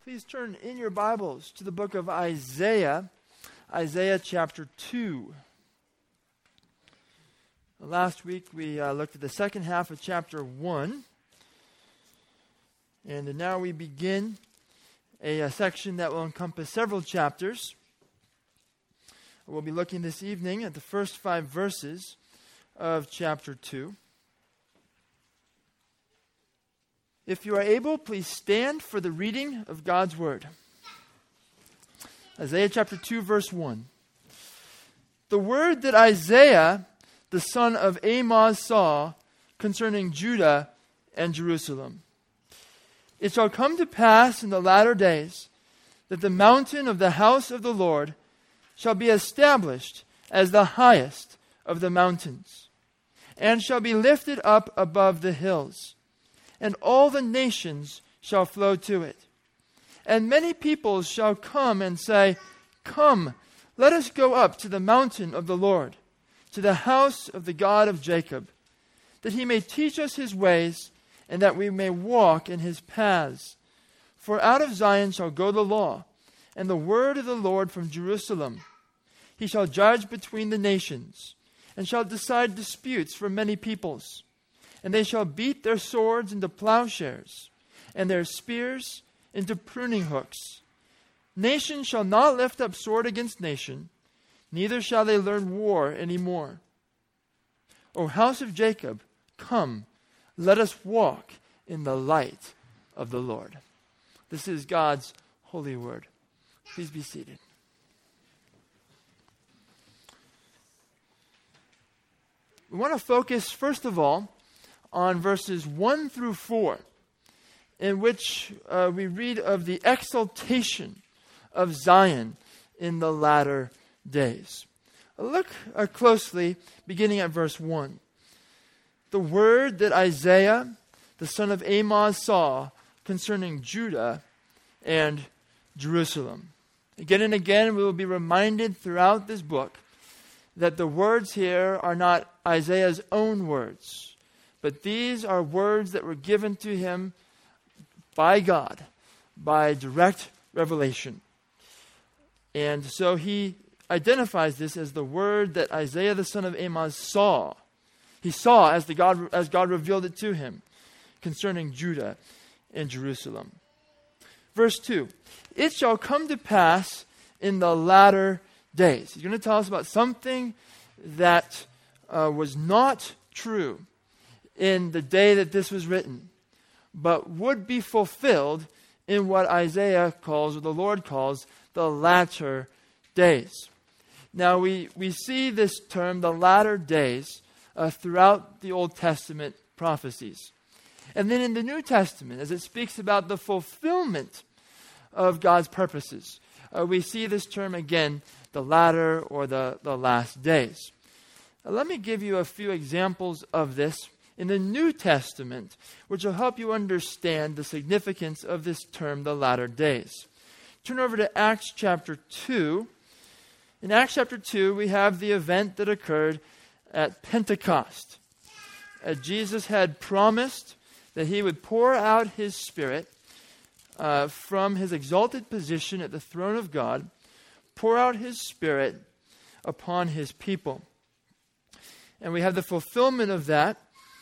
Please turn in your Bibles to the book of Isaiah, Isaiah chapter 2. Last week we looked at the second half of chapter 1. And now we begin a section that will encompass several chapters. We'll be looking this evening at the first 5 verses of chapter 2. If you are able, please stand for the reading of God's Word. Isaiah chapter 2, verse 1. The word that Isaiah, the son of Amoz, saw concerning Judah and Jerusalem. It shall come to pass in the latter days that the mountain of the house of the Lord shall be established as the highest of the mountains, and shall be lifted up above the hills. And all the nations shall flow to it. And many peoples shall come and say, Come, let us go up to the mountain of the Lord, to the house of the God of Jacob, that he may teach us his ways, and that we may walk in his paths. For out of Zion shall go the law, and the word of the Lord from Jerusalem. He shall judge between the nations, and shall decide disputes for many peoples. And they shall beat their swords into plowshares, and their spears into pruning hooks. Nation shall not lift up sword against nation, neither shall they learn war any more. O house of Jacob, come, let us walk in the light of the Lord. This is God's holy word. Please be seated. We want to focus, first of all, on verses 1 through 4, in which we read of the exaltation of Zion in the latter days. Look closely, beginning at verse 1. The word that Isaiah, the son of Amoz, saw concerning Judah and Jerusalem. Again and again, we will be reminded throughout this book that the words here are not Isaiah's own words, but these are words that were given to him by God, by direct revelation. And so he identifies this as the word that Isaiah the son of Amoz saw. He saw as God revealed it to him concerning Judah and Jerusalem. Verse 2, it shall come to pass in the latter days. He's going to tell us about something that was not true in the day that this was written, but would be fulfilled in what Isaiah calls, or the Lord calls, the latter days. Now we see this term, the latter days, throughout the Old Testament prophecies. And then in the New Testament, as it speaks about the fulfillment of God's purposes, we see this term again, the latter or the last days. Now, let me give you a few examples of this in the New Testament, which will help you understand the significance of this term, the latter days. Turn over to Acts chapter 2. In Acts chapter 2, we have the event that occurred at Pentecost. Jesus had promised that he would pour out his Spirit from his exalted position at the throne of God, pour out his Spirit upon his people. And we have the fulfillment of that.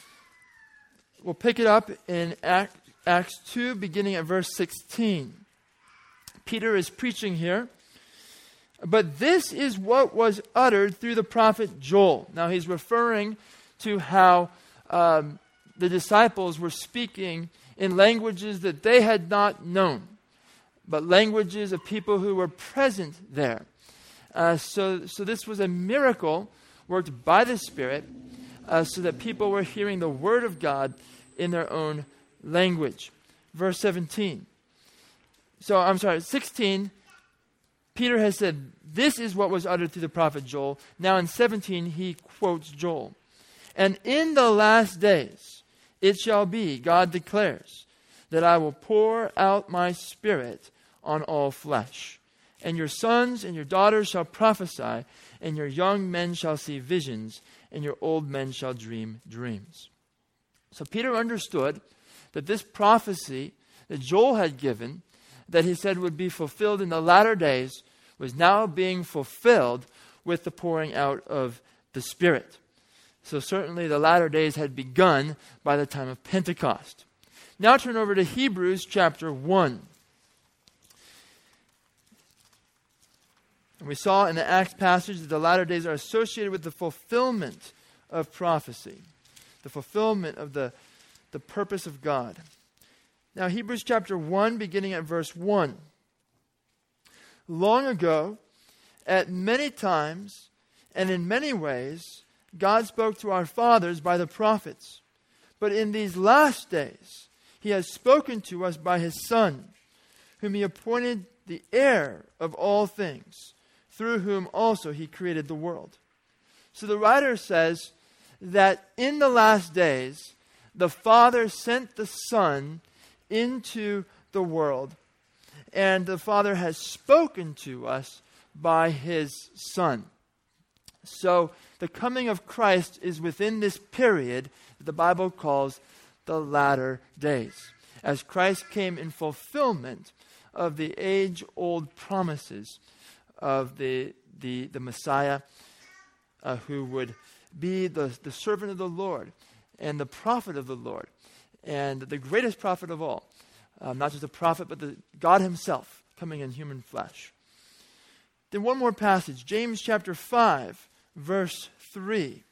We'll pick it up in Acts 2, beginning at verse 16. Peter is preaching here. But this is what was uttered through the prophet Joel. Now he's referring to how the disciples were speaking in languages that they had not known, but languages of people who were present there. So this was a miracle worked by the Spirit, so that people were hearing the word of God in their own language. Verse 16. Peter has said, this is what was uttered through the prophet Joel. Now in 17, he quotes Joel. And in the last days, it shall be, God declares, that I will pour out my Spirit on all flesh. And your sons and your daughters shall prophesy, and your young men shall see visions, and your old men shall dream dreams. So Peter understood that this prophecy that Joel had given, that he said would be fulfilled in the latter days was now being fulfilled with the pouring out of the Spirit. So certainly the latter days had begun by the time of Pentecost. Now turn over to Hebrews chapter 1. And we saw in the Acts passage that the latter days are associated with the fulfillment of prophecy, the fulfillment of the purpose of God. Now Hebrews chapter 1, beginning at verse 1. Long ago, at many times and in many ways, God spoke to our fathers by the prophets. But in these last days, he has spoken to us by his Son, whom he appointed the heir of all things, through whom also he created the world. So the writer says that in the last days, the Father sent the Son into the world, and the Father has spoken to us by his Son. So the coming of Christ is within this period that the Bible calls the latter days, as Christ came in fulfillment of the age-old promises of the Messiah who would be the servant of the Lord and the prophet of the Lord, and the greatest prophet of all. Not just a prophet, but God himself coming in human flesh. Then one more passage, James chapter 5, verse 3.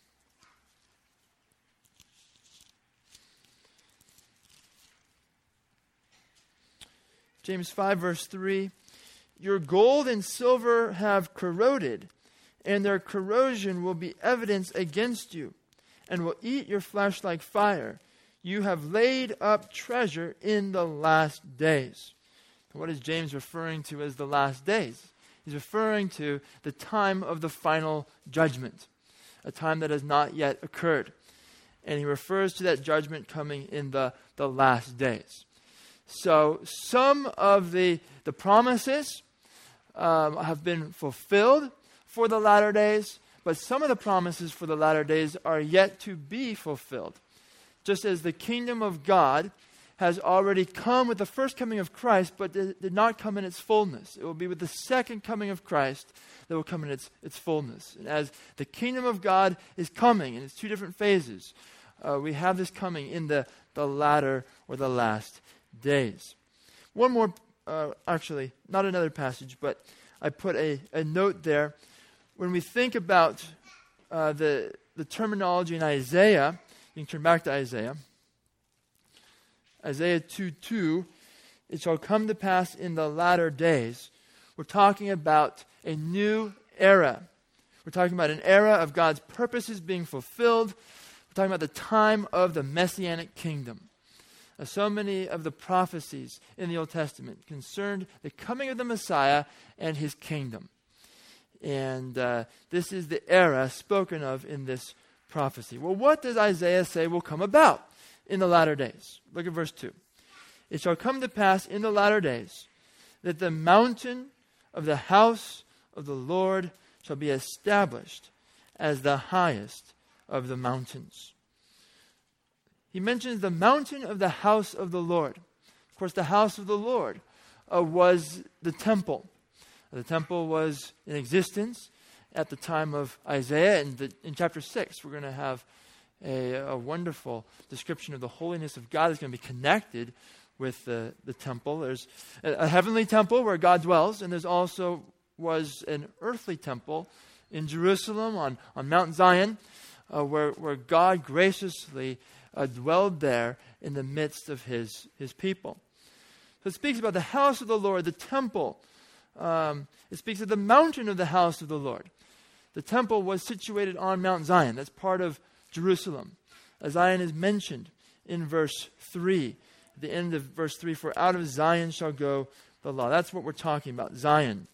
James 5, verse 3. Your gold and silver have corroded, and their corrosion will be evidence against you, and will eat your flesh like fire. You have laid up treasure in the last days. What is James referring to as the last days? He's referring to the time of the final judgment, a time that has not yet occurred. And he refers to that judgment coming in the last days. So some of the promises have been fulfilled for the latter days, but some of the promises for the latter days are yet to be fulfilled. Just as the kingdom of God has already come with the first coming of Christ, but did not come in its fullness. It will be with the second coming of Christ that will come in its fullness. And as the kingdom of God is coming in its two different phases, we have this coming in the latter or the last days. One more, actually, not another passage, but I put a note there. When we think about the terminology in Isaiah, you can turn back to Isaiah. Isaiah 2:2, it shall come to pass in the latter days. We're talking about a new era. We're talking about an era of God's purposes being fulfilled. We're talking about the time of the Messianic kingdom. So many of the prophecies in the Old Testament concerned the coming of the Messiah and his kingdom. And this is the era spoken of in this prophecy. Well, what does Isaiah say will come about in the latter days? Look at verse 2. It shall come to pass in the latter days that the mountain of the house of the Lord shall be established as the highest of the mountains. He mentions the mountain of the house of the Lord. Of course, the house of the Lord was the temple. The temple was in existence at the time of Isaiah. And in chapter 6, we're going to have a wonderful description of the holiness of God that's going to be connected with the temple. There's a heavenly temple where God dwells, and there's also was an earthly temple in Jerusalem on Mount Zion, where God graciously dwelled there in the midst of his people. So it speaks about the house of the Lord, the temple. It speaks of the mountain of the house of the Lord. The temple was situated on Mount Zion. That's part of Jerusalem. Zion is mentioned in verse 3. At the end of verse 3, for out of Zion shall go the law. That's what we're talking about, Zion.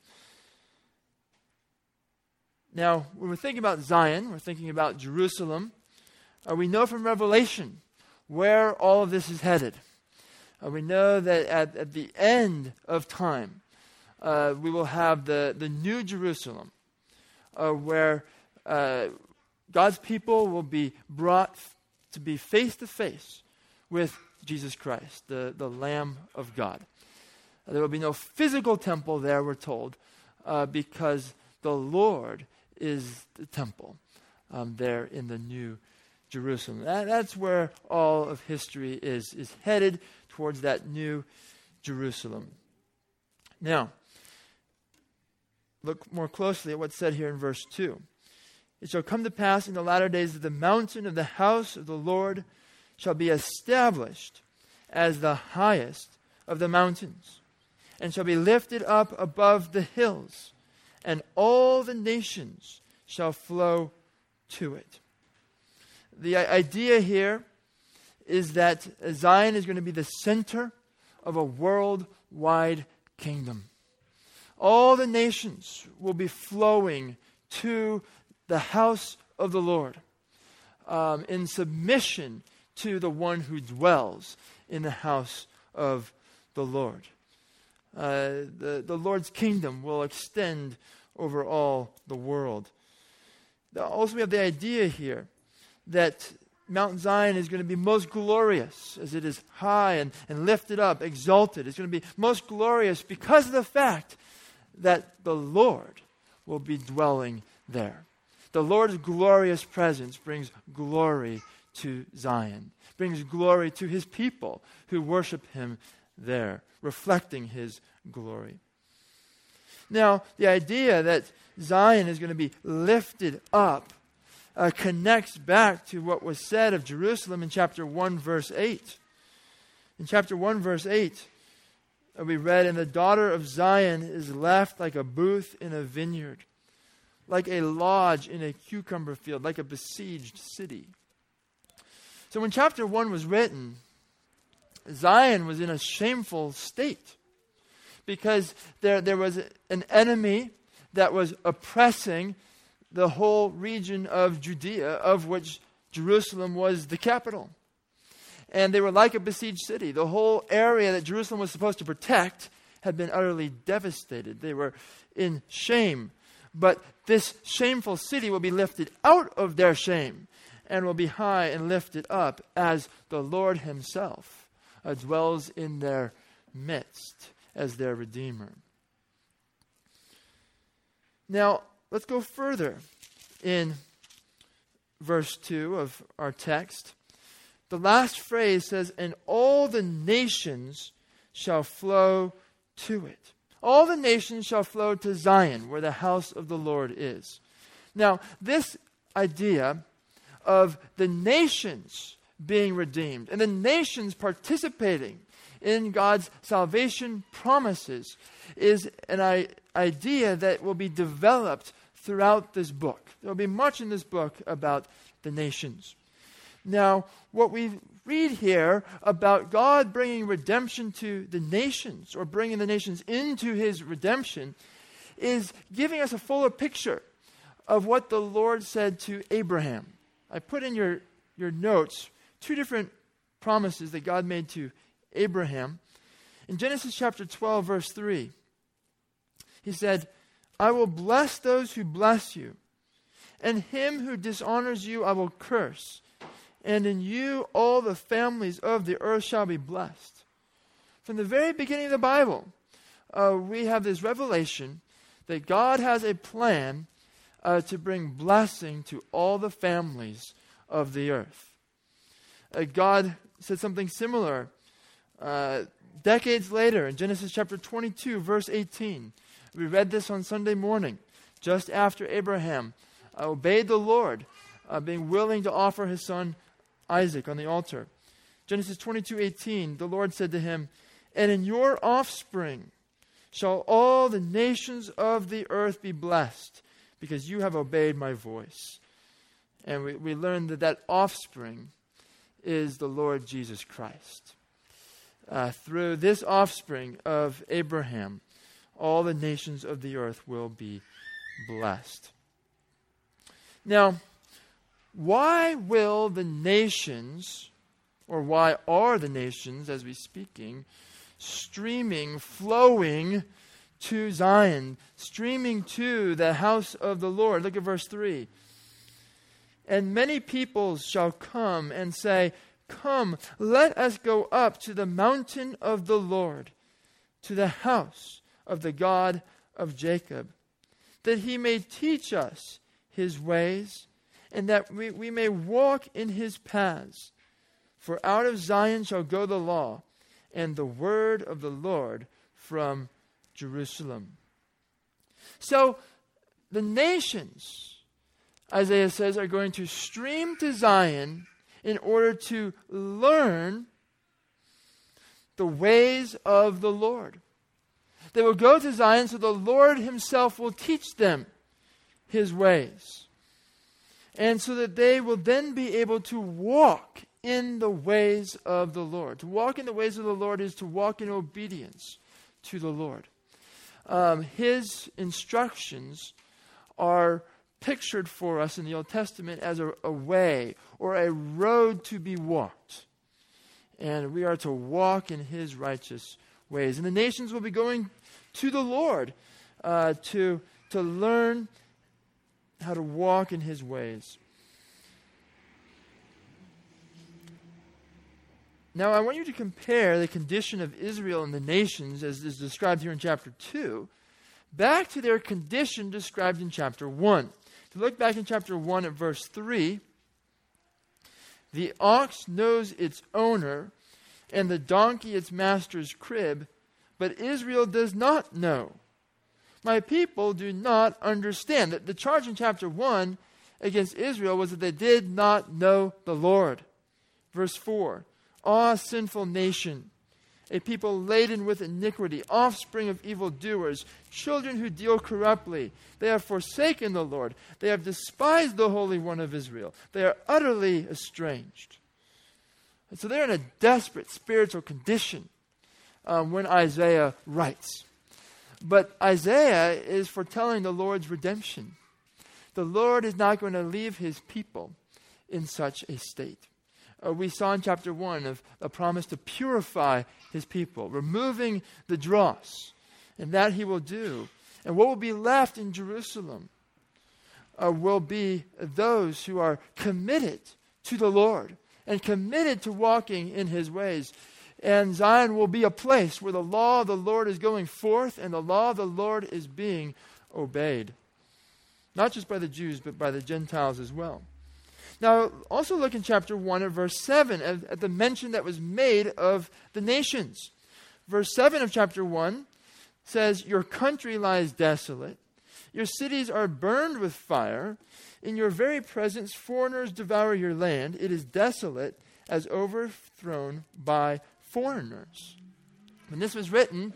Now, when we're thinking about Zion, we're thinking about Jerusalem. We know from Revelation where all of this is headed. We know that at the end of time, we will have the new Jerusalem, where God's people will be brought to be face to face with Jesus Christ, the Lamb of God. There will be no physical temple there, we're told, because the Lord is the temple there in the New Jerusalem. That's where all of history is headed, towards that New Jerusalem. Now, look more closely at what's said here in verse 2. It shall come to pass in the latter days that the mountain of the house of the Lord shall be established as the highest of the mountains, and shall be lifted up above the hills, and all the nations shall flow to it. The idea here is that Zion is going to be the center of a worldwide kingdom. All the nations will be flowing to the house of the Lord in submission to the one who dwells in the house of the Lord. The Lord's kingdom will extend over all the world. Also, we have the idea here that Mount Zion is going to be most glorious as it is high and lifted up, exalted. It's going to be most glorious because of the fact that the Lord will be dwelling there. The Lord's glorious presence brings glory to Zion, brings glory to his people who worship him there, reflecting his glory. Now, the idea that Zion is going to be lifted up connects back to what was said of Jerusalem in chapter 1, verse 8. In chapter 1, verse 8, we read, "And the daughter of Zion is left like a booth in a vineyard, like a lodge in a cucumber field, like a besieged city." So when chapter 1 was written, Zion was in a shameful state because there was an enemy that was oppressing the whole region of Judea, of which Jerusalem was the capital. And they were like a besieged city. The whole area that Jerusalem was supposed to protect had been utterly devastated. They were in shame. But this shameful city will be lifted out of their shame and will be high and lifted up as the Lord himself dwells in their midst as their Redeemer. Now, let's go further in verse 2 of our text. The last phrase says, "And all the nations shall flow to it." All the nations shall flow to Zion, where the house of the Lord is. Now, this idea of the nations being redeemed and the nations participating in God's salvation promises is an idea that will be developed throughout this book. There will be much in this book about the nations. Now, what we read here about God bringing redemption to the nations, or bringing the nations into his redemption, is giving us a fuller picture of what the Lord said to Abraham. I put in your notes two different promises that God made to Abraham. In Genesis chapter 12, verse 3, he said, "I will bless those who bless you, and him who dishonors you I will curse. And in you all the families of the earth shall be blessed." From the very beginning of the Bible, we have this revelation that God has a plan to bring blessing to all the families of the earth. God said something similar decades later in Genesis chapter 22, verse 18. We read this on Sunday morning, just after Abraham obeyed the Lord, being willing to offer his son Isaac on the altar. Genesis 22:18, the Lord said to him, "And in your offspring shall all the nations of the earth be blessed, because you have obeyed my voice." And we learned that offspring is the Lord Jesus Christ. Through this offspring of Abraham, all the nations of the earth will be blessed. Now, why will the nations, or why are the nations, as we're speaking, streaming, flowing to Zion, streaming to the house of the Lord? Look at verse 3. "And many peoples shall come and say, 'Come, let us go up to the mountain of the Lord, to the house of the God of Jacob, that he may teach us his ways, and that we may walk in his paths. For out of Zion shall go the law, and the word of the Lord from Jerusalem. So the nations, Isaiah says, are going to stream to Zion in order to learn the ways of the Lord. They will go to Zion so the Lord himself will teach them his ways. And so that they will then be able to walk in the ways of the Lord. To walk in the ways of the Lord is to walk in obedience to the Lord. His instructions are pictured for us in the Old Testament as a way or a road to be walked. And we are to walk in his righteous ways. And the nations will be going to the Lord to learn how to walk in his ways. Now, I want you to compare the condition of Israel and the nations, as is described here in chapter 2, back to their condition described in chapter 1. If you look back in chapter 1 at verse 3, the ox knows its owner, and the donkey its master's crib, but Israel does not know. My people do not understand. That the charge in chapter 1 against Israel was that they did not know the Lord. Verse 4, Ah, sinful nation, a people laden with iniquity, offspring of evildoers, children who deal corruptly. They have forsaken the Lord. They have despised the Holy One of Israel. They are utterly estranged. And so they're in a desperate spiritual condition when Isaiah writes. But Isaiah is foretelling the Lord's redemption. The Lord is not going to leave his people in such a state. We saw in chapter 1 of a promise to purify his people, removing the dross, and that he will do. And what will be left in Jerusalem will be those who are committed to the Lord and committed to walking in his ways. And Zion will be a place where the law of the Lord is going forth and the law of the Lord is being obeyed. Not just by the Jews, but by the Gentiles as well. Now, also look in chapter 1 at verse 7 at the mention that was made of the nations. Verse 7 of chapter 1 says, Your country lies desolate. Your cities are burned with fire. In your very presence, foreigners devour your land. It is desolate as overthrown by foreigners. When this was written,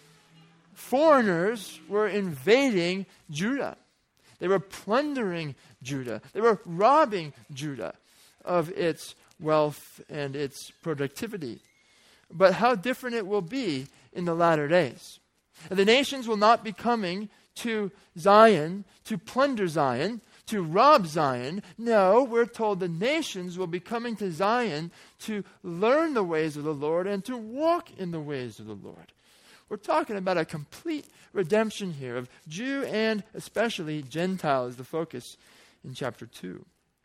foreigners were invading Judah. They were plundering Judah. They were robbing Judah of its wealth and its productivity. But how different it will be in the latter days. The nations will not be coming to Zion to plunder Zion, to rob Zion. No, we're told the nations will be coming to Zion to learn the ways of the Lord and to walk in the ways of the Lord. We're talking about a complete redemption here of Jew and especially Gentile as the focus in chapter 2.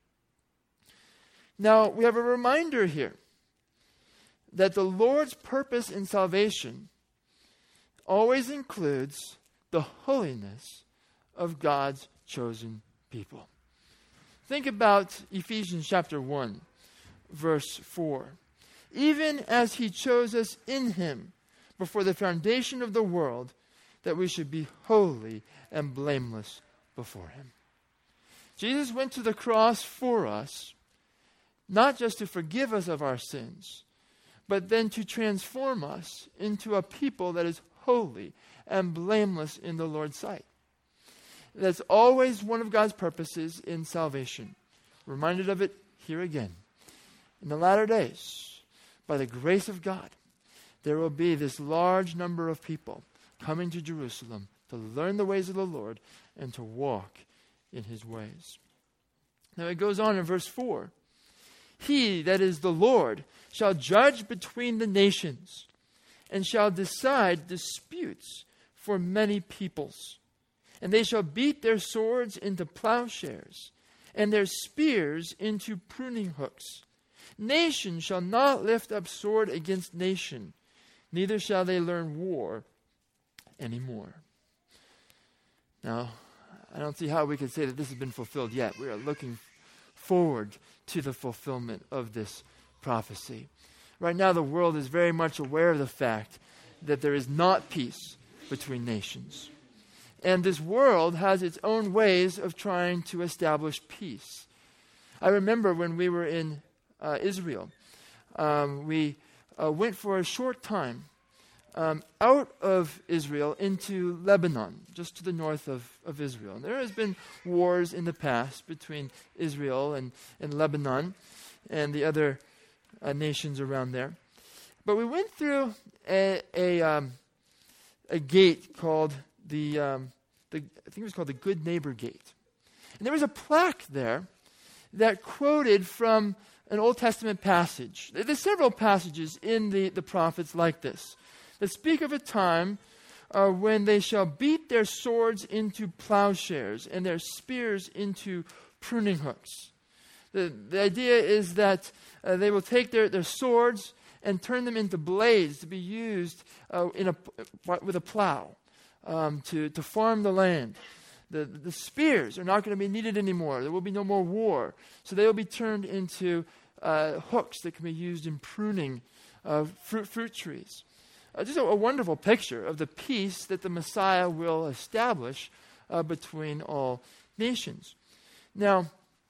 Now, we have a reminder here that the Lord's purpose in salvation always includes the holiness of God's chosen people. Think about Ephesians chapter 1, verse 4. Even as he chose us in him before the foundation of the world, that we should be holy and blameless before him. Jesus went to the cross for us, not just to forgive us of our sins, but then to transform us into a people that is holy and blameless in the Lord's sight. That's always one of God's purposes in salvation. Reminded of it here again. In the latter days, by the grace of God, there will be this large number of people coming to Jerusalem to learn the ways of the Lord and to walk in his ways. Now it goes on in verse 4. He, that is the Lord, shall judge between the nations and shall decide disputes for many peoples. And they shall beat their swords into plowshares and their spears into pruning hooks. Nation shall not lift up sword against nation, neither shall they learn war anymore. Now, I don't see how we could say that this has been fulfilled yet. We are looking forward to the fulfillment of this prophecy. Right now, the world is very much aware of the fact that there is not peace between nations. And this world has its own ways of trying to establish peace. I remember when we were in Israel, we went for a short time out of Israel into Lebanon, just to the north of Israel. And there has been wars in the past between Israel and Lebanon and the other nations around there. But we went through a gate called I think it was called the Good Neighbor Gate. And there was a plaque there that quoted from an Old Testament passage. There's several passages in the prophets like this that speak of a time when they shall beat their swords into plowshares and their spears into pruning hooks. The idea is that they will take their swords and turn them into blades to be used with a plow to farm the land. The spears are not going to be needed anymore. There will be no more war. So they will be turned into hooks that can be used in pruning fruit trees. Just a wonderful picture of the peace that the Messiah will establish between all nations. Now,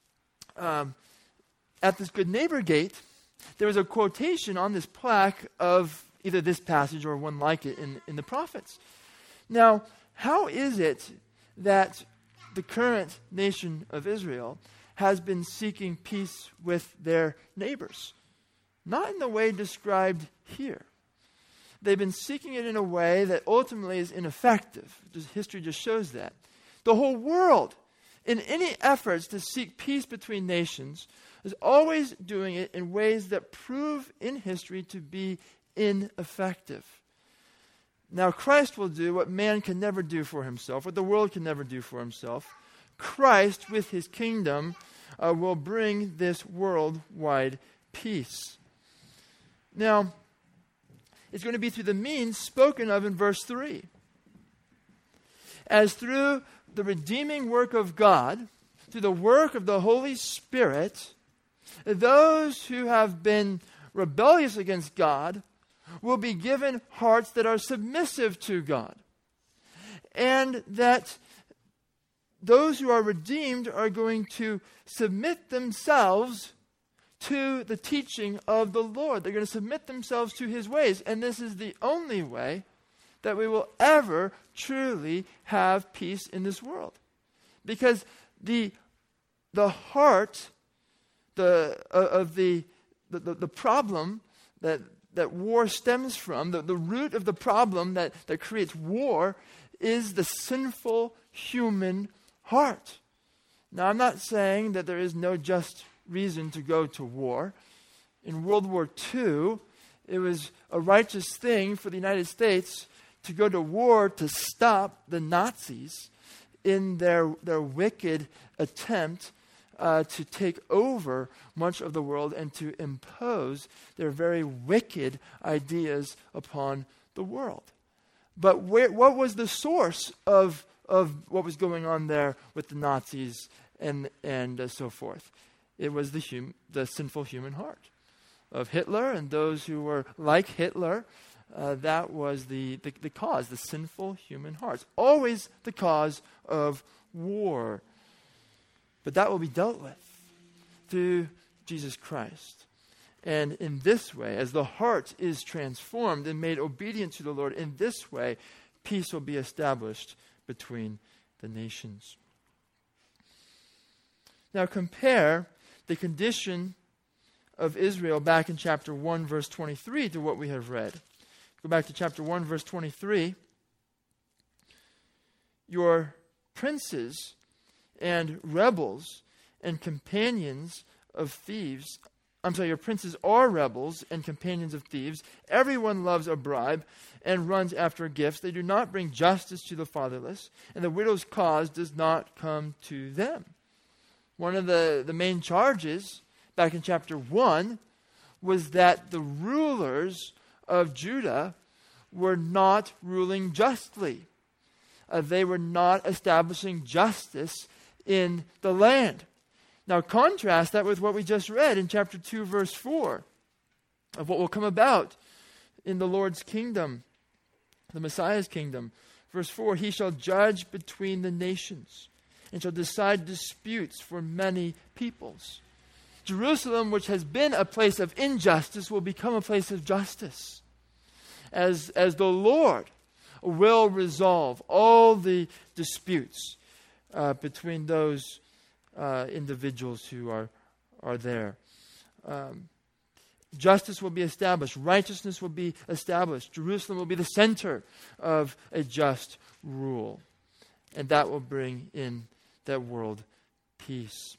at this Good Neighbor Gate, there was a quotation on this plaque of either this passage or one like it in the prophets. Now, how is it that the current nation of Israel has been seeking peace with their neighbors? Not in the way described here. They've been seeking it in a way that ultimately is ineffective. History just shows that. The whole world, in any efforts to seek peace between nations, is always doing it in ways that prove in history to be ineffective. Now, Christ will do what man can never do for himself, what the world can never do for himself. Christ, with his kingdom, will bring this worldwide peace. Now, it's going to be through the means spoken of in verse 3. As through the redeeming work of God, through the work of the Holy Spirit, those who have been rebellious against God will be given hearts that are submissive to God. And that those who are redeemed are going to submit themselves to the teaching of the Lord. They're going to submit themselves to his ways. And this is the only way that we will ever truly have peace in this world. Because the heart of the problem that war stems from, the root of the problem that creates war, is the sinful human heart. Now, I'm not saying that there is no just reason to go to war. In World War II, it was a righteous thing for the United States to go to war to stop the Nazis in their wicked attempt to take over much of the world and to impose their very wicked ideas upon the world. But what was the source of what was going on there with the Nazis and so forth? It was the sinful human heart of Hitler and those who were like Hitler. That was the cause, the sinful human hearts. Always the cause of war. But that will be dealt with through Jesus Christ. And in this way, as the heart is transformed and made obedient to the Lord, in this way, peace will be established between the nations. Now compare the condition of Israel back in chapter 1, verse 23 to what we have read. Go back to chapter 1, verse 23. Your princes and rebels and companions of thieves. Your princes are rebels and companions of thieves. Everyone loves a bribe and runs after gifts. They do not bring justice to the fatherless, and the widow's cause does not come to them. One of the main charges back in chapter 1 was that the rulers of Judah were not ruling justly. They were not establishing justice in the land. Now contrast that with what we just read in chapter 2, verse 4, of what will come about in the Lord's kingdom, the Messiah's kingdom. Verse 4, he shall judge between the nations and shall decide disputes for many peoples. Jerusalem, which has been a place of injustice, will become a place of justice as the Lord will resolve all the disputes between those individuals who are there. Justice will be established. Righteousness will be established. Jerusalem will be the center of a just rule. And that will bring in that world peace.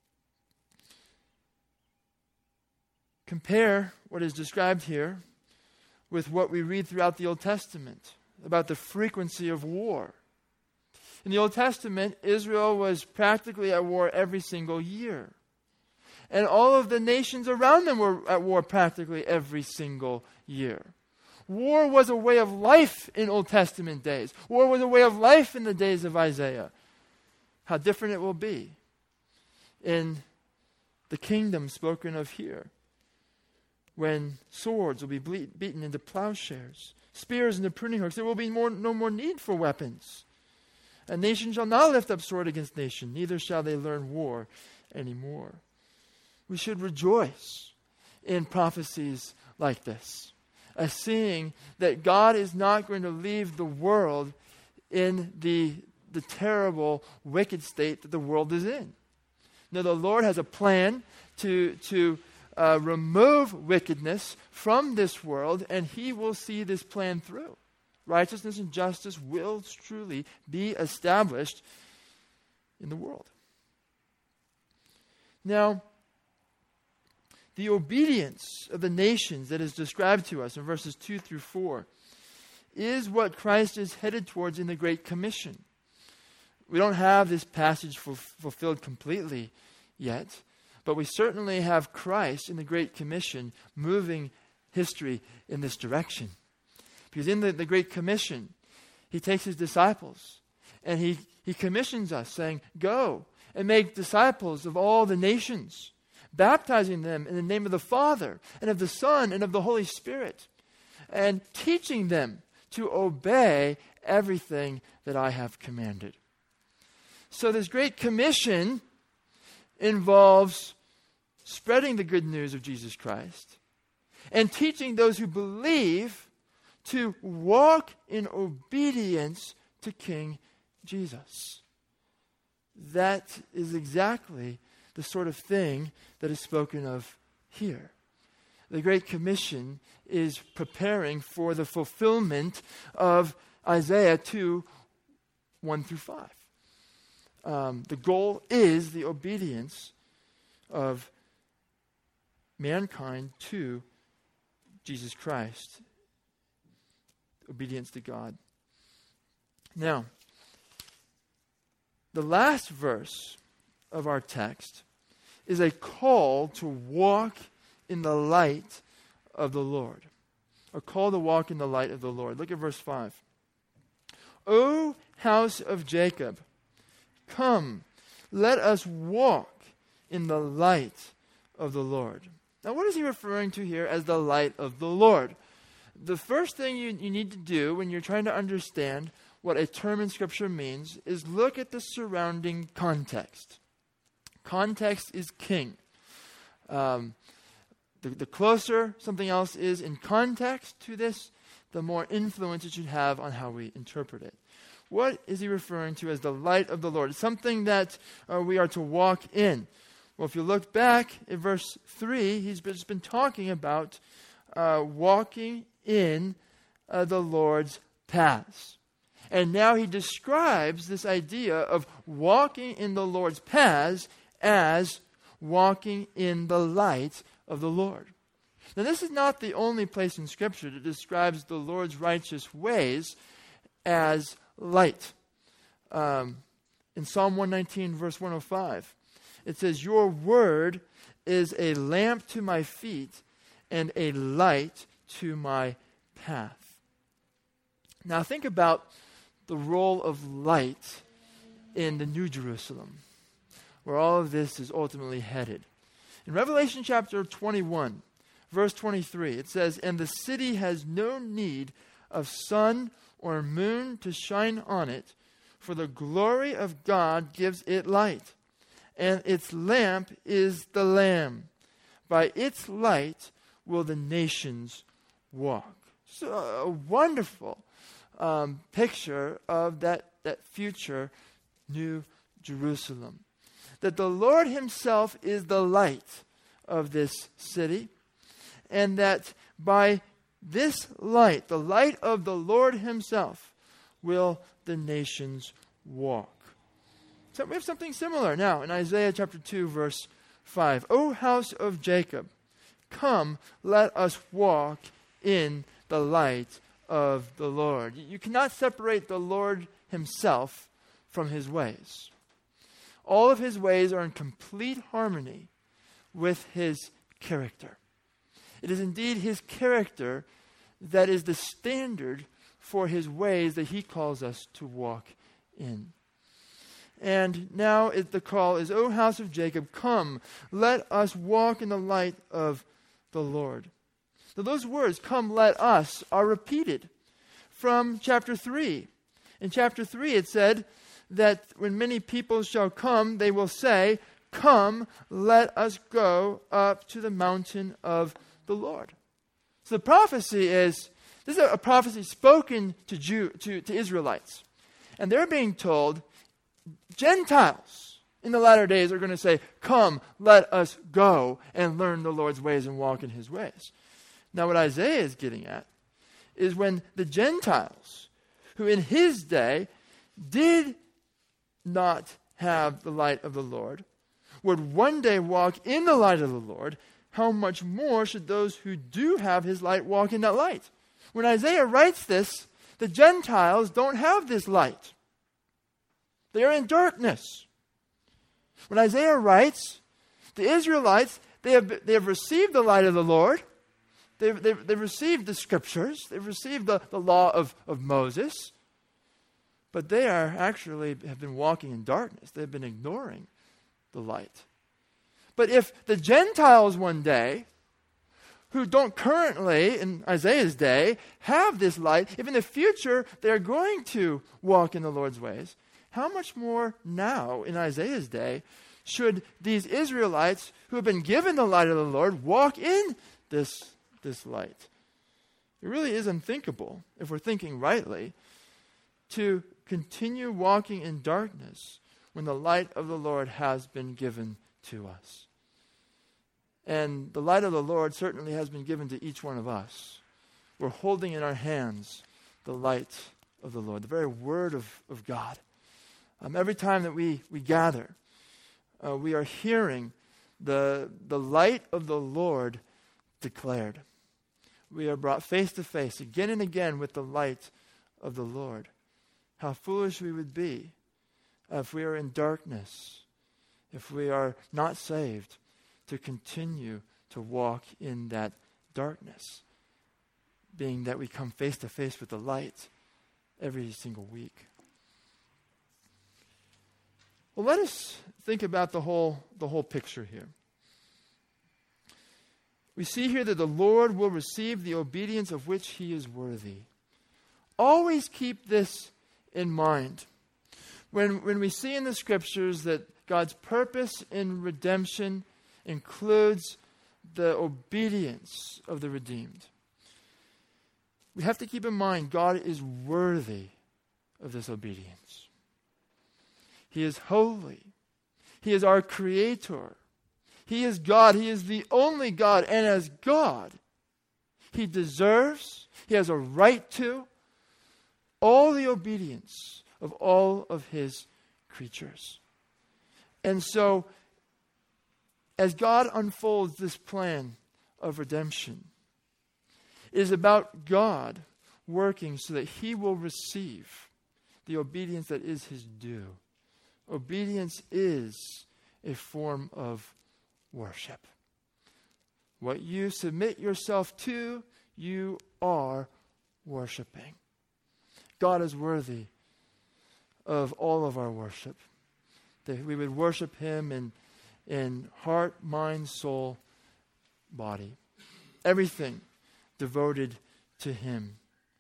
Compare what is described here with what we read throughout the Old Testament about the frequency of war. In the Old Testament, Israel was practically at war every single year. And all of the nations around them were at war practically every single year. War was a way of life in Old Testament days. War was a way of life in the days of Isaiah. How different it will be in the kingdom spoken of here, when swords will be beaten into plowshares, spears into pruning hooks. There will be no more need for weapons. A nation shall not lift up sword against nation, neither shall they learn war anymore. We should rejoice in prophecies like this, seeing that God is not going to leave the world in the terrible, wicked state that the world is in. No, the Lord has a plan to remove wickedness from this world, and he will see this plan through. Righteousness and justice will truly be established in the world. Now, the obedience of the nations that is described to us in verses 2 through 4 is what Christ is headed towards in the Great Commission. We don't have this passage fulfilled completely yet, but we certainly have Christ in the Great Commission moving history in this direction. Because in the Great Commission, he takes his disciples and he commissions us, saying, go and make disciples of all the nations, baptizing them in the name of the Father and of the Son and of the Holy Spirit, and teaching them to obey everything that I have commanded. So this Great Commission involves spreading the good news of Jesus Christ and teaching those who believe to walk in obedience to King Jesus. That is exactly the sort of thing that is spoken of here. The Great Commission is preparing for the fulfillment of Isaiah 2, 1 through 5. The goal is the obedience of mankind to Jesus Christ. Obedience to God. Now, the last verse of our text is a call to walk in the light of the Lord. A call to walk in the light of the Lord. Look at verse 5. O house of Jacob, come, let us walk in the light of the Lord. Now, what is he referring to here as the light of the Lord? The first thing you need to do when you're trying to understand what a term in Scripture means is look at the surrounding context. Context is king. The closer something else is in context to this, the more influence it should have on how we interpret it. What is he referring to as the light of the Lord? It's something that we are to walk in. Well, if you look back at verse 3, he's just been talking about walking in the Lord's paths. And now he describes this idea of walking in the Lord's paths as walking in the light of the Lord. Now, this is not the only place in Scripture that describes the Lord's righteous ways as light. In Psalm 119, verse 105, it says, your word is a lamp to my feet and a light to my path. Now think about the role of light in the New Jerusalem, where all of this is ultimately headed. In Revelation chapter 21, verse 23, it says, "And the city has no need of sun or moon to shine on it, for the glory of God gives it light, and its lamp is the Lamb. By its light will the nations walk." So a wonderful picture of that future New Jerusalem. That the Lord himself is the light of this city, and that by this light, the light of the Lord himself, will the nations walk. So we have something similar now in Isaiah chapter 2, verse 5. "O house of Jacob, come, let us walk in the light of the Lord." You cannot separate the Lord himself from his ways. All of his ways are in complete harmony with his character. It is indeed his character that is the standard for his ways that he calls us to walk in. And now the call is, "O house of Jacob, come, let us walk in the light of the Lord." So those words, "come, let us," are repeated from chapter 3. In chapter 3 it said that when many people shall come, they will say, "Come, let us go up to the mountain of the Lord." So the prophecy is, this is a prophecy spoken to Israelites. And they're being told, Gentiles in the latter days are going to say, "Come, let us go and learn the Lord's ways and walk in his ways." Now what Isaiah is getting at is when the Gentiles, who in his day did not have the light of the Lord, would one day walk in the light of the Lord, how much more should those who do have his light walk in that light? When Isaiah writes this, the Gentiles don't have this light. They are in darkness. When Isaiah writes, the Israelites, they have received the light of the Lord. They've received the scriptures. They've received the law of Moses. But they have been walking in darkness. They've been ignoring the light. But if the Gentiles one day, who don't currently, in Isaiah's day, have this light, if in the future they're going to walk in the Lord's ways, how much more now, in Isaiah's day, should these Israelites who have been given the light of the Lord walk in this light? It really is unthinkable, if we're thinking rightly, to continue walking in darkness when the light of the Lord has been given to us. And the light of the Lord certainly has been given to each one of us. We're holding in our hands the light of the Lord, the very word of God. Every time that we gather, we are hearing the light of the Lord declared. We are brought face to face again and again with the light of the Lord. How foolish we would be if we are in darkness, if we are not saved, to continue to walk in that darkness, being that we come face to face with the light every single week. Well, let us think about the whole picture here. We see here that the Lord will receive the obedience of which he is worthy. Always keep this in mind. When we see in the scriptures that God's purpose in redemption includes the obedience of the redeemed, we have to keep in mind God is worthy of this obedience. He is holy. He is our creator. He is God. He is the only God. And as God, he deserves, he has a right to, all the obedience of all of his creatures. And so, as God unfolds this plan of redemption, it is about God working so that he will receive the obedience that is his due. Obedience is a form of worship. What you submit yourself to, you are worshiping. God is worthy of all of our worship. That we would worship him in heart, mind, soul, body. Everything devoted to him.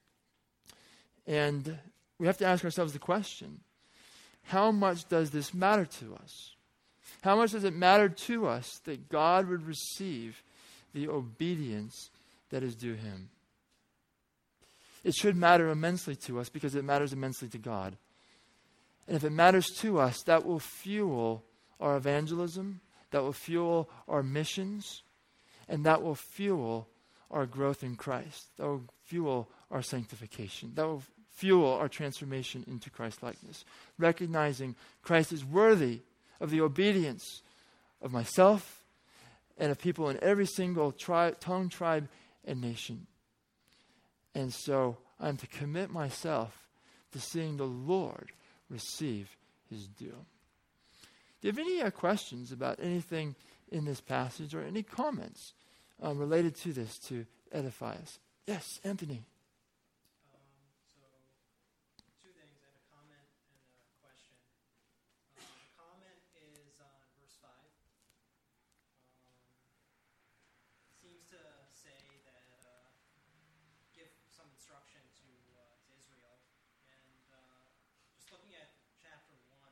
And we have to ask ourselves the question, how much does this matter to us? How much does it matter to us that God would receive the obedience that is due him? It should matter immensely to us because it matters immensely to God. And if it matters to us, that will fuel our evangelism, that will fuel our missions, and that will fuel our growth in Christ. That will fuel our sanctification. That will fuel our transformation into Christ-likeness. Recognizing Christ is worthy of the obedience of myself and of people in every single tongue, tribe, and nation. And so I'm to commit myself to seeing the Lord receive his due. Do you have any questions about anything in this passage or any comments related to this to edify us? Yes, Anthony. So, two things. I have a comment and a question. The comment is on verse 5. Seems to say that give some instruction to Israel. And just looking at chapter 1,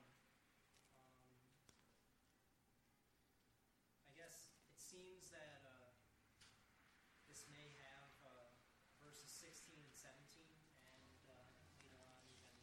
I guess it seems that this may have verses 16 and 17, and later on even,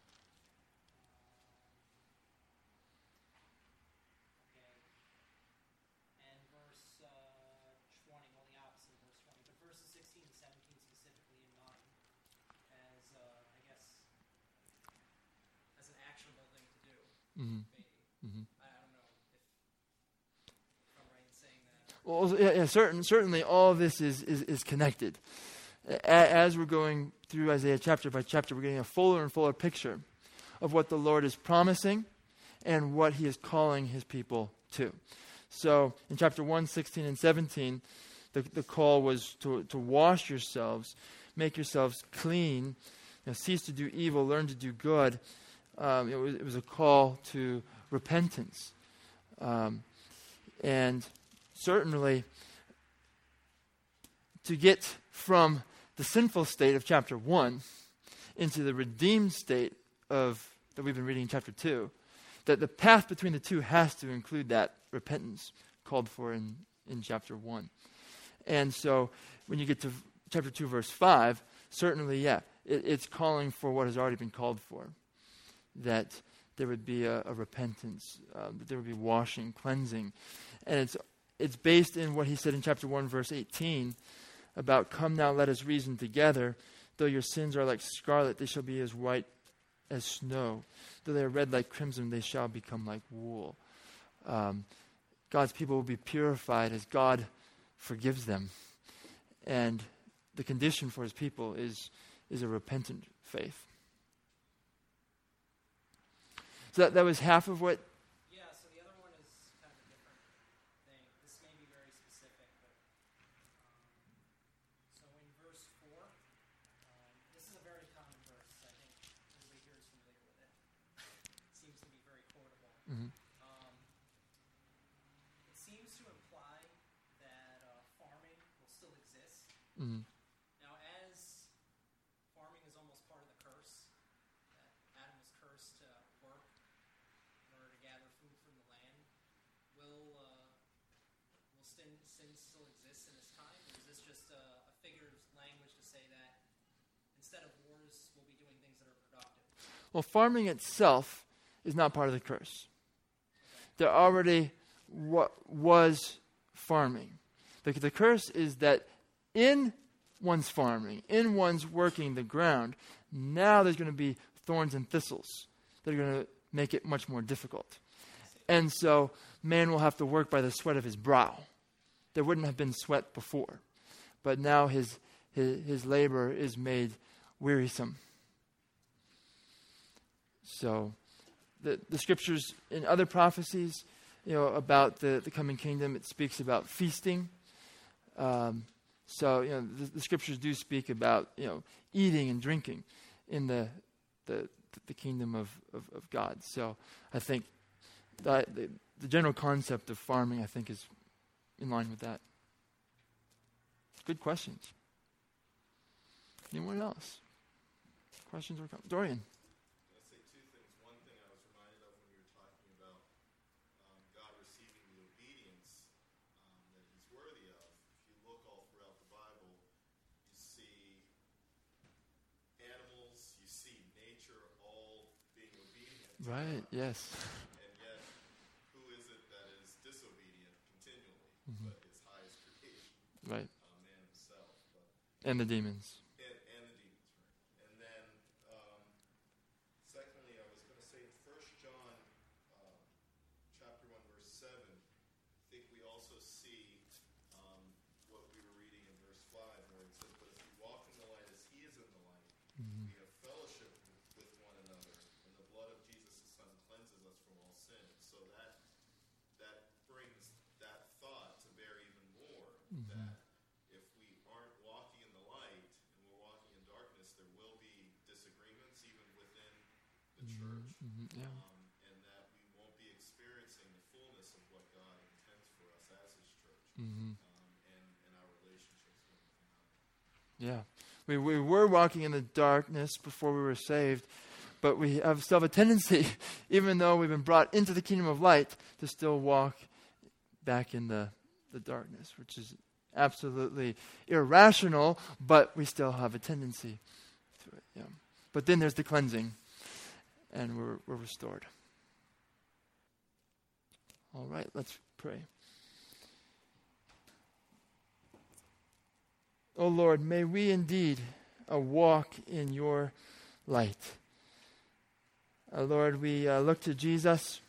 and verse 20, well, the opposite of verse 20, but verses 16 and 17 specifically in mind as, I guess, as an actionable thing to do, maybe. I don't know if I'm right in saying that. Well, certainly all of this is connected. As we're going through Isaiah chapter by chapter, we're getting a fuller and fuller picture of what the Lord is promising and what he is calling his people to. So in chapter 1, 16 and 17, the call was to wash yourselves, make yourselves clean, cease to do evil, learn to do good. It was a call to repentance. And certainly to get from the sinful state of chapter 1 into the redeemed state that we've been reading in chapter 2, that the path between the two has to include that repentance called for in chapter 1. And so when you get to chapter 2, verse 5, certainly, it's calling for what has already been called for, that there would be a repentance, that there would be washing, cleansing. And it's based in what he said in chapter 1, verse 18, about, come now, let us reason together. Though your sins are like scarlet, they shall be as white as snow. Though they are red like crimson, they shall become like wool. God's people will be purified as God forgives them. And the condition for his people is a repentant faith. So that was half of what... Yeah, so the other one is kind of a different thing. This may be very specific, but... so in verse 4, this is a very common verse. I think everybody here is familiar with it. It seems to be very quotable. Mm-hmm. It seems to imply that farming will still exist. Mm-hmm. Now, as farming is almost part of the curse, that Adam was cursed to work in order to gather food from the land, will sin still exist in this time? Or is this just a figure of language to say that instead of wars, we'll be doing things that are productive? Well, farming itself is not part of the curse. There already was farming. The curse is that in one's farming, in one's working the ground, now there's going to be thorns and thistles that are going to make it much more difficult. And so man will have to work by the sweat of his brow. There wouldn't have been sweat before. But now his labor is made wearisome. So the scriptures in other prophecies, about the coming kingdom, it speaks about feasting. So the scriptures do speak about, eating and drinking. in the kingdom of God. So I think that the general concept of farming, I think, is in line with that. Good questions. Anyone else? Questions or comments? Dorian. I'll say two things. One thing I was reminded of when you were talking about God receiving the obedience that he's worthy of. If you look all throughout the Bible, you see animals, you see nature all being obedient. Right, yes. And yet, who is it that is disobedient continually? Mm-hmm. But his highest creation, Right. man himself. But And the demons. And the demons, right? And then, secondly, I was going to say in 1 John chapter 1, verse 7, I think we also see what we were reading in verse 5, where it says, "But if we walk in the light as he is in the light, we have fellowship with one another, and the blood of Jesus, his Son, cleanses us from all sin." So that brings that thought to bear even more, that if we aren't walking in the light and we're walking in darkness, there will be disagreements even within the church, Yeah. and that we won't be experiencing the fullness of what God intends for us as his church, and our relationships with one another. Yeah. We were walking in the darkness before we were saved, but we still have a tendency, even though we've been brought into the kingdom of light, to still walk back in the darkness, which is absolutely irrational, but we still have a tendency to it. Yeah. But then there's the cleansing, and we're restored. All right, let's pray. Oh Lord, may we indeed walk in your light. Lord, we look to Jesus,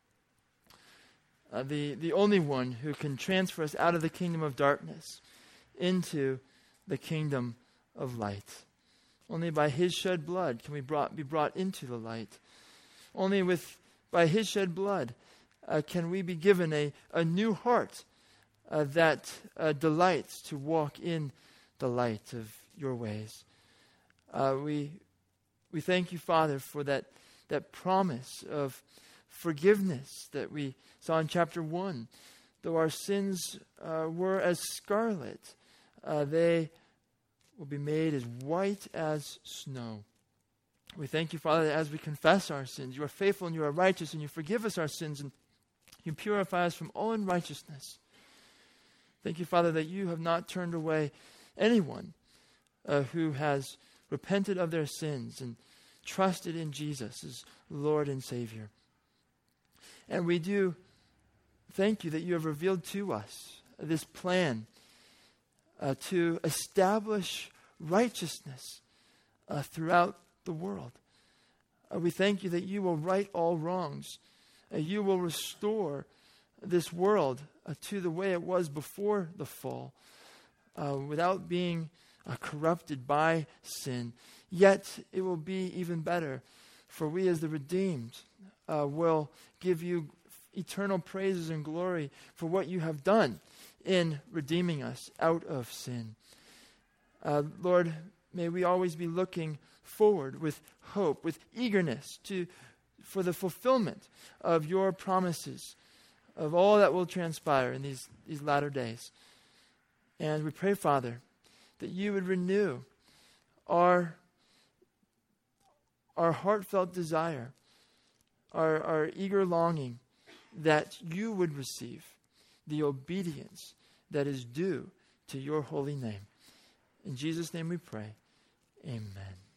the only one who can transfer us out of the kingdom of darkness into the kingdom of light. Only by his shed blood can we be brought into the light. Only by his shed blood can we be given a new heart that delights to walk in the light of your ways. We thank you, Father, for that promise of forgiveness that we saw in chapter 1. Though our sins were as scarlet, they will be made as white as snow. We thank you, Father, that as we confess our sins, you are faithful and you are righteous, and you forgive us our sins and you purify us from all unrighteousness. Thank you, Father, that you have not turned away anyone who has repented of their sins and trusted in Jesus as Lord and Savior. And we do thank you that you have revealed to us this plan to establish righteousness throughout the world. We thank you that you will right all wrongs. You will restore this world to the way it was before the fall, without being corrupted by sin. Yet it will be even better, for we as the redeemed will give you eternal praises and glory for what you have done in redeeming us out of sin. Lord, may we always be looking forward with hope, with eagerness for the fulfillment of your promises, of all that will transpire in these latter days. And we pray, Father, that you would renew our heartfelt desire, our eager longing, that you would receive the obedience that is due to your holy name. In Jesus' name we pray. Amen.